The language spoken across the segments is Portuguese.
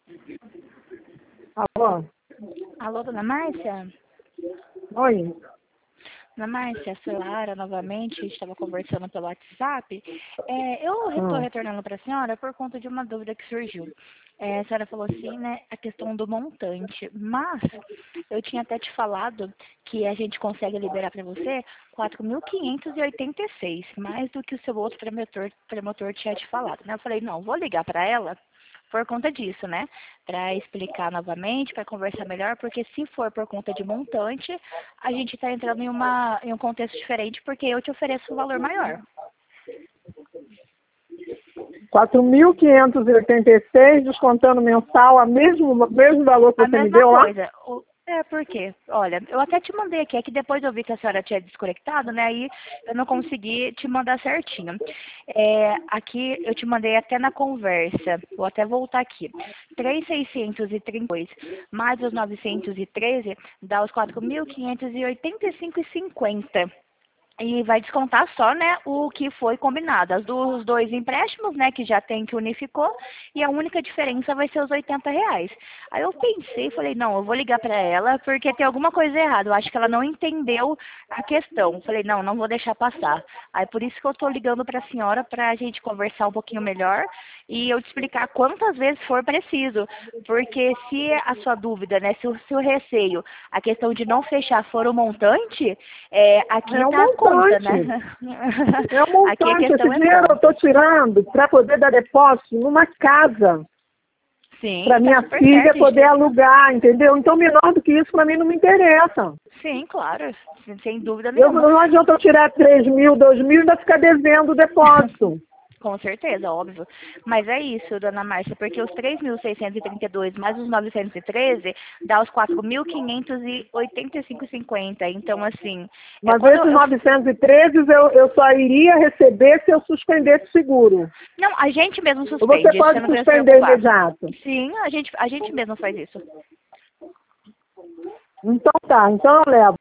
Alô? Alô, dona Márcia? Oi? Dona Márcia, sou Lara novamente, estava conversando pelo WhatsApp. Eu estou retornando para a senhora por conta de uma dúvida que surgiu. A senhora falou assim, né, a questão do montante, mas eu tinha até te falado que a gente consegue liberar para você 4.586, mais do que o seu outro promotor tinha te falado, né? Eu falei, não, vou ligar para ela por conta disso, né? Para explicar novamente, para conversar melhor, porque se for por conta de montante, a gente está entrando em um contexto diferente, porque eu te ofereço um valor maior. 4.586, descontando mensal, o mesmo valor que A você me mesma deu lá? coisa. Por quê? Olha, eu até te mandei aqui, é que depois eu vi que a senhora tinha desconectado, né? Aí eu não consegui te mandar certinho. Aqui eu te mandei até na conversa, vou até voltar aqui. 3.632 mais os 913 dá os 4.585,50. E vai descontar só, né, o que foi combinado. As dos dois empréstimos, né, que já tem que unificou, e a única diferença vai ser os R$ 80. Aí eu pensei, falei, não, eu vou ligar para ela, porque tem alguma coisa errada. Eu acho que ela não entendeu a questão. Falei, não, não vou deixar passar. Aí por isso que eu estou ligando para a senhora, para a gente conversar um pouquinho melhor, e eu te explicar quantas vezes for preciso. Porque se a sua dúvida, né, se o seu receio, a questão de não fechar for o montante, aqui É um está a conta, montante. né? É um Aqui a montante. Esse questão é dinheiro eu conta. estou tirando para poder dar depósito numa casa, Sim, para tá minha super filha certo, a gente poder tem que... alugar, entendeu? Então, menor do que isso, para mim, não me interessa. Sim, claro, sem dúvida nenhuma. Não adianta eu tirar 3.000, 2.000 e ainda ficar devendo o depósito. Com certeza, óbvio. Mas é isso, dona Márcia, porque os 3.632 mais os 913 dá os 4.585,50. Então, assim, Mas quando esses eu... 913 eu só iria receber se eu suspendesse o seguro. Não, a gente mesmo Ou você suspende, você pode não precisa se suspender preocupar. imediato. Sim, a gente mesmo faz isso. Então tá, então eu levo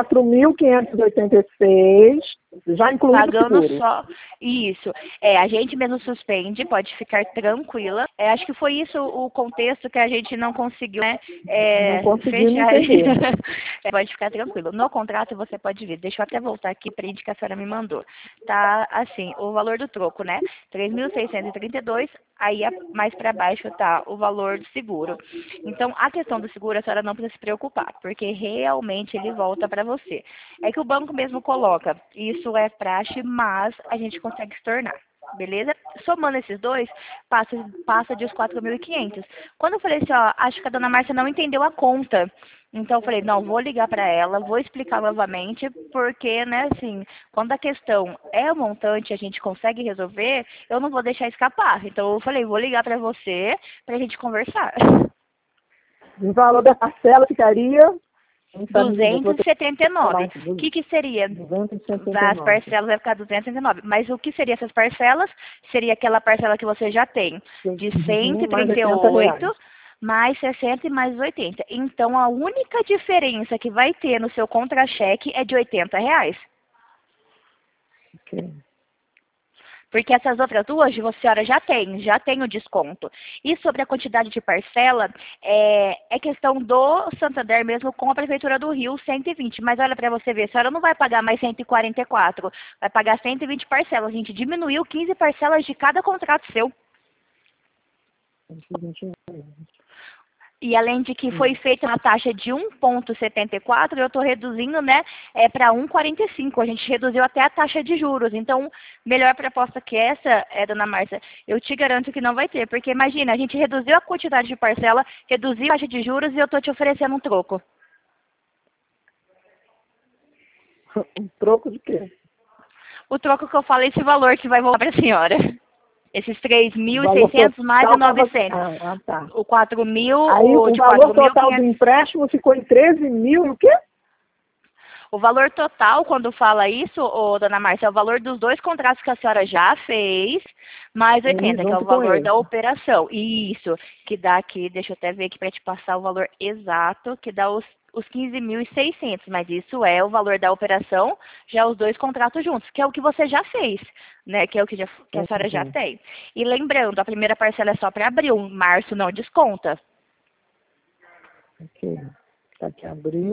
4.586, já incluído o Pagando seguro. só isso. A gente mesmo suspende, pode ficar tranquila. Acho que foi isso o contexto que a gente não conseguiu, né, Não consegui me fechar. entender. Pode ficar tranquilo. No contrato você pode ver. Deixa eu até voltar aqui para a que a senhora me mandou. Tá assim, o valor do troco, né? 3.632. Aí mais para baixo tá o valor do seguro. Então, a questão do seguro a senhora não precisa se preocupar, porque realmente ele volta para você. É que o banco mesmo coloca, isso é praxe, mas a gente consegue se tornar. Beleza? Somando esses dois, passa de os 4.500. Quando eu falei assim, ó, acho que a dona Márcia não entendeu a conta. Então eu falei, não, vou ligar para ela, vou explicar novamente, porque, né, assim, quando a questão é o montante, a gente consegue resolver, eu não vou deixar escapar. Então eu falei, vou ligar para você, para a gente conversar. O valor da parcela ficaria... Não sabe me dizer, vou ter que falar 279. aqui, O que seria? As 279. parcelas vai ficar 269. Mas o que seria essas parcelas? Seria aquela parcela que você já tem, de Uhum, mais 138 R$ 80. mais 60 e mais 80. Então, a única diferença que vai ter no seu contra-cheque é de R$ 80. Ok. Porque essas outras duas, a senhora já tem o desconto. E sobre a quantidade de parcela, é questão do Santander mesmo com a Prefeitura do Rio, 120. Mas olha para você ver, a senhora não vai pagar mais 144, vai pagar 120 parcelas. A gente diminuiu 15 parcelas de cada contrato seu. 121. E além de que foi feita uma taxa de 1,74, eu estou reduzindo, né, para 1,45. A gente reduziu até a taxa de juros. Então, melhor proposta que essa, dona Márcia, eu te garanto que não vai ter. Porque imagina, a gente reduziu a quantidade de parcela, reduziu a taxa de juros e eu estou te oferecendo um troco. Um troco de quê? O troco que eu falei, esse valor que vai voltar para a senhora. Esses O valor 3.600 mais o total estava... 900. tá. O 4.000, Aí o o de valor total do 4.500. empréstimo ficou em 13.000 e o quê? O valor total, quando fala isso, dona Márcia, é o valor dos dois contratos que a senhora já fez, mais Ele 80, que é o junto com valor da esse. operação. Isso, que dá aqui, deixa eu até ver aqui para te passar o valor exato, que dá os os 15.600, mas isso é o valor da operação, já os dois contratos juntos, que é o que você já fez, né? Que é o que a senhora já tem. E lembrando, a primeira parcela é só para abril, março não desconta. Ok. Tá aqui abriu.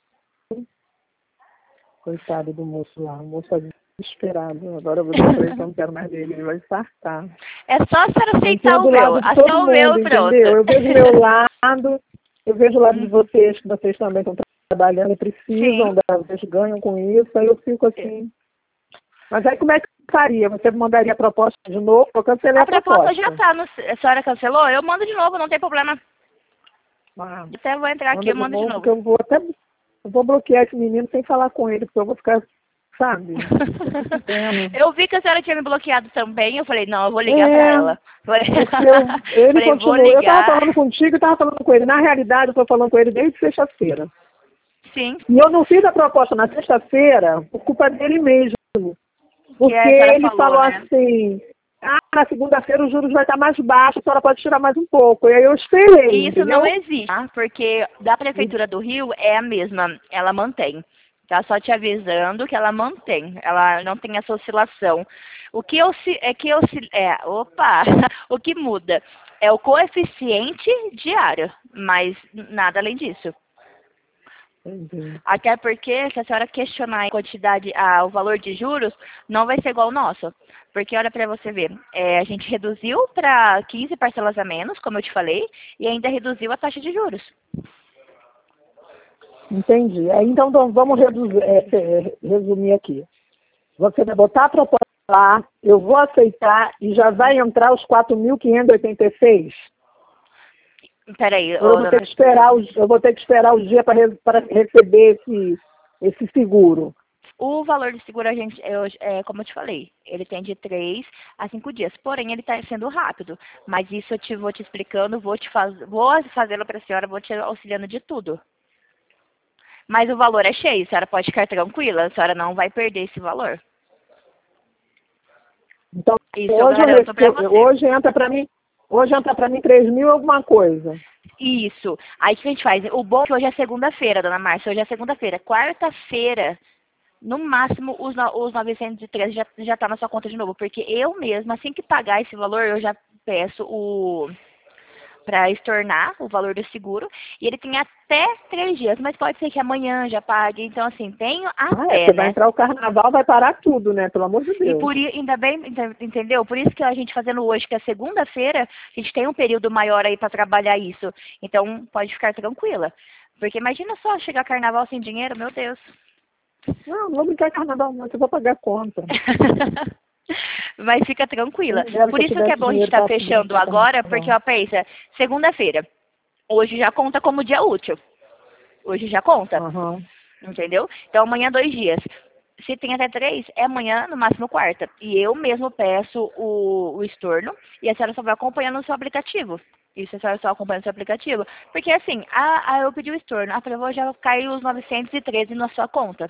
Coitado do moço lá. O moço tá desesperado. Agora eu vou dizer pra ele que eu não quero mais dele. Ele vai infartar. É só a senhora aceitar do o meu. lado de Aceita todo o meu mundo, e pronto. entendeu? Eu vejo o meu lado, eu vejo o lado de vocês, que vocês também estão trabalhando e precisam, vocês ganham com isso, aí eu fico assim. Mas aí como é que faria? Você mandaria a proposta de novo? Eu cancelei a proposta. Já está. A senhora cancelou? Eu mando de novo, não tem problema. Até vou entrar aqui, eu mando de novo. Eu vou bloquear esse menino sem falar com ele, porque eu vou ficar, sabe? Eu vi que a senhora tinha me bloqueado também, eu falei, não, eu vou ligar pra ela. Ele continua, eu tava falando contigo e tava falando com ele. Na realidade, eu tô falando com ele desde sexta-feira. Sim. E eu não fiz a proposta na sexta-feira por culpa dele mesmo. Porque ele falou assim, na segunda-feira os juros vai estar mais baixos, a senhora pode tirar mais um pouco. E aí eu esperei. Isso não existe, tá? Porque da Prefeitura do Rio é a mesma, ela mantém. Tá só te avisando que ela mantém, ela não tem essa oscilação. O que o que muda é o coeficiente diário, mas nada além disso. Entendi. Até porque, se a senhora questionar a quantidade, o valor de juros, não vai ser igual ao nosso. Porque, olha para você ver, a gente reduziu para 15 parcelas a menos, como eu te falei, e ainda reduziu a taxa de juros. Entendi. Então vamos resumir aqui. Você vai botar a proposta lá, eu vou aceitar e já vai entrar os 4.586? Peraí, eu vou ter que esperar o dia para receber esse seguro. O valor de seguro, como eu te falei, ele tem de 3 a 5 dias. Porém, ele está sendo rápido. Mas isso eu vou te explicando, vou fazê-lo para a senhora, vou te auxiliando de tudo. Mas o valor é cheio, a senhora pode ficar tranquila, a senhora não vai perder esse valor. Então, isso hoje entra para mim 3.000 alguma coisa. Isso. Aí o que a gente faz? O bom é que hoje é segunda-feira, dona Márcia, hoje é segunda-feira. Quarta-feira, no máximo, os 913 já tá na sua conta de novo. Porque eu mesma, assim que pagar esse valor, eu já peço para estornar o valor do seguro. E ele tem até 3 dias, mas pode ser que amanhã já pague. Então, assim, tenho até, né? Vai entrar o carnaval, vai parar tudo, né? Pelo amor de Deus. E ainda bem, entendeu? Por isso que a gente fazendo hoje, que é segunda-feira, a gente tem um período maior aí para trabalhar isso. Então, pode ficar tranquila. Porque imagina só chegar carnaval sem dinheiro, meu Deus. Não vou brincar carnaval, não, eu vou pagar a conta. Mas fica tranquila. Por isso que é bom a gente estar fechando agora, porque, ó, pensa, segunda-feira, hoje já conta como dia útil. Hoje já conta. Entendeu? Então, amanhã 2 dias. Se tem até 3, é amanhã, no máximo quarta. E eu mesmo peço o estorno e a senhora só vai acompanhando no seu aplicativo. Isso a senhora só acompanha no seu aplicativo. Porque assim, eu pedi o estorno, falei, já caiu os 913 na sua conta.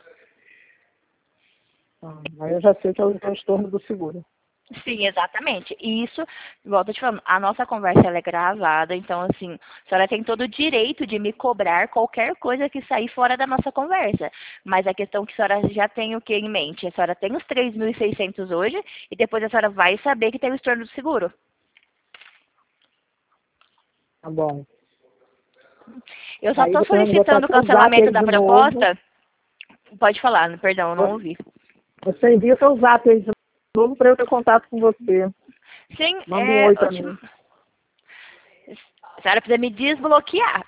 Aí eu já sei que é o estorno do seguro. Sim, exatamente. E isso, volto a te falando, a nossa conversa ela é gravada, então assim, a senhora tem todo o direito de me cobrar qualquer coisa que sair fora da nossa conversa. Mas a questão é que a senhora já tem o que em mente? A senhora tem os 3.600 hoje e depois a senhora vai saber que tem o estorno do seguro. Tá bom. Eu só estou solicitando o cancelamento da proposta. Pode falar, perdão, eu não ouvi. Você envia seu zap aí de novo para eu ter contato com você. Sim, manda um oi pra mim. A senhora precisa me desbloquear.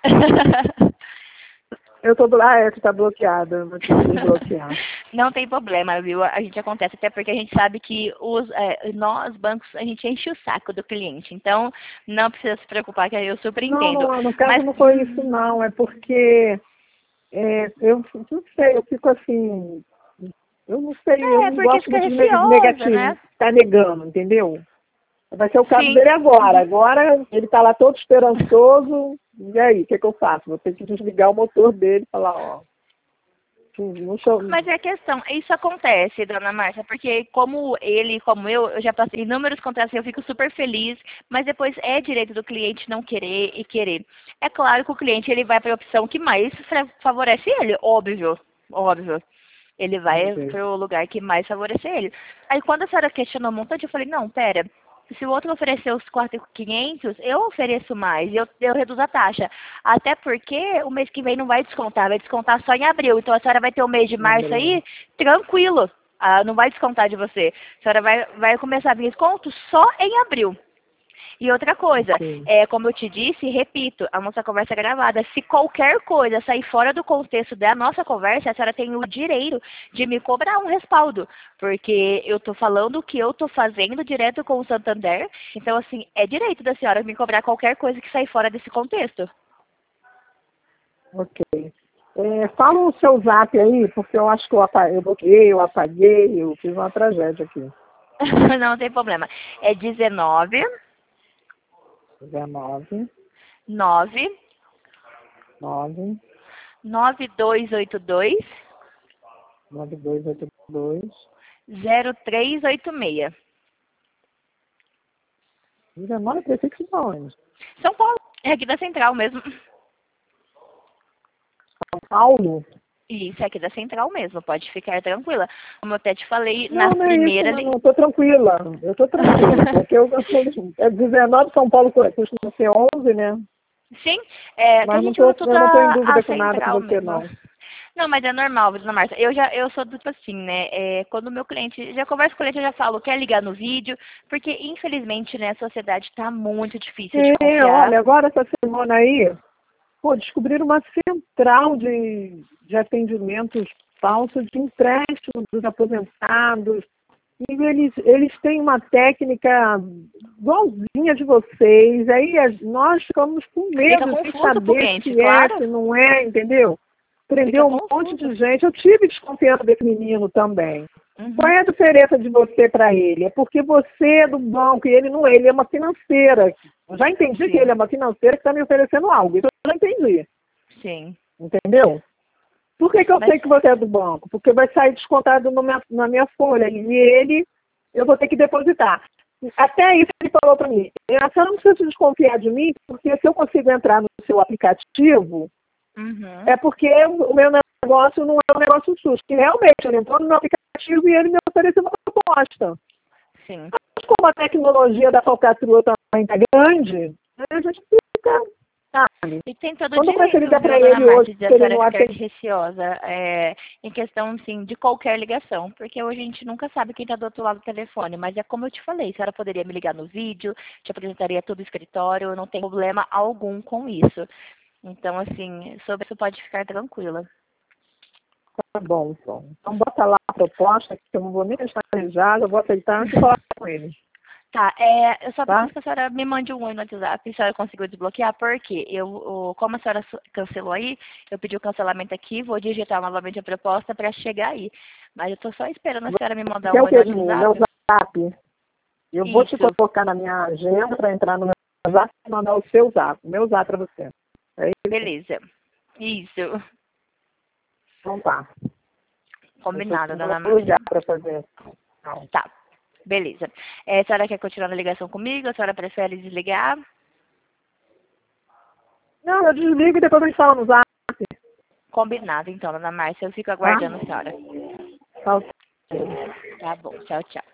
Eu tô do lado, tu tá bloqueada, eu vou te desbloquear. Não tem problema, viu? A gente acontece até porque a gente sabe que nós, bancos, a gente enche o saco do cliente. Então, não precisa se preocupar, que eu super entendo. Não, no caso não foi isso não, é porque eu não sei, eu fico assim, eu não sei, eu não gosto muito de negativo, né? Tá negando, entendeu? Vai ser o caso dele agora. Agora ele tá lá todo esperançoso. E aí, o que eu faço? Vou ter que desligar o motor dele e falar, ó. Não sou... Mas é a questão, isso acontece, dona Márcia, porque como ele, como eu já passei inúmeros contratos e eu fico super feliz, mas depois é direito do cliente não querer e querer. É claro que o cliente ele vai para a opção que mais favorece ele, óbvio, óbvio. Ele vai para o lugar que mais favorece ele. Aí quando a senhora questionou um montante, eu falei, não, pera, se o outro ofereceu os 4.500, eu ofereço mais, eu reduzo a taxa. Até porque o mês que vem não vai descontar só em abril. Então a senhora vai ter o mês de março aí, tranquilo. Não vai descontar de você. A senhora vai começar a vir desconto só em abril. E outra coisa, como eu te disse, repito, a nossa conversa é gravada. Se qualquer coisa sair fora do contexto da nossa conversa, a senhora tem o direito de me cobrar um respaldo. Porque eu estou falando o que eu estou fazendo direto com o Santander. Então, assim, é direito da senhora me cobrar qualquer coisa que sair fora desse contexto. Ok. Fala o seu zap aí, porque eu acho que eu bloqueei, eu apaguei, eu fiz uma tragédia aqui. Não tem problema. É 19 19 9 9 9282 9282 0386. 19 prefixo de onde? São Paulo. É aqui da Central mesmo. São Paulo? Isso, é aqui da Central mesmo. Pode ficar tranquila. Como eu até te falei, Não, nas não é isso, primeiras... não, tô tranquila. Eu tô tranquila, porque é 19 São Paulo, costuma ser 11, né? Sim, Mas que a gente eu usa tudo não tô em a dúvida com nada com Central você, mesmo. não. Não, mas é normal, dona Márcia. Eu sou do tipo assim, né? Quando o meu cliente, já converso com o cliente, eu já falo, quer ligar no vídeo, porque infelizmente, né, a sociedade tá muito difícil de confiar. Olha, agora essa semana aí, descobriram uma central de atendimentos falsos de empréstimo dos aposentados. E eles têm uma técnica igualzinha de vocês. Aí nós ficamos com medo de saber se claro. se não é, entendeu? Prendeu um monte de gente. Eu tive desconfiança desse menino também. Qual é a diferença de você para ele? É porque você é do banco e ele não é. Ele é uma financeira. Eu já entendi que ele é uma financeira que está me oferecendo algo. Isso eu já entendi. Sim. Entendeu? Por que eu sei que você é do banco? Porque vai sair descontado na minha folha. E eu vou ter que depositar. Até isso ele falou para mim. A senhora não precisa desconfiar de mim, porque se eu consigo entrar no seu aplicativo, é porque o meu negócio não é um negócio sujo. Que realmente ele entrou no meu aplicativo e ele me ofereceu uma proposta. Sim. Mas como a tecnologia da falcatrua também está grande, a gente fica... E tem todo Quando o direito, você ligar para dona ele hoje, Márcia, de a senhora ficar receosa em questão, assim, de qualquer ligação. Porque hoje a gente nunca sabe quem está do outro lado do telefone. Mas é como eu te falei, a senhora poderia me ligar no vídeo, te apresentaria todo o escritório, eu não tenho problema algum com isso. Então, assim, sobre isso pode ficar tranquila. Tá bom, então. Então bota lá a proposta, que eu não vou nem deixar arejada, eu vou aceitar e falar com ele. Tá, eu só preciso que a senhora me mande um oi no WhatsApp, se a senhora conseguiu desbloquear, porque como a senhora cancelou aí, eu pedi o cancelamento aqui, vou digitar novamente a proposta para chegar aí. Mas eu tô só esperando a senhora me mandar um oi no WhatsApp. Meu zap. Eu vou te colocar na minha agenda para entrar no meu zap e mandar o seu zap, o meu zap para você. Beleza. Isso. Então tá. Combinado, dona Márcia. Vou ligar para fazer. Tá. Beleza. A senhora quer continuar na ligação comigo? A senhora prefere desligar? Não, eu desligo e depois a gente fala no zap. Combinado, então, dona Márcia. Eu fico aguardando a senhora. Tá. Tá bom. Tchau, tchau.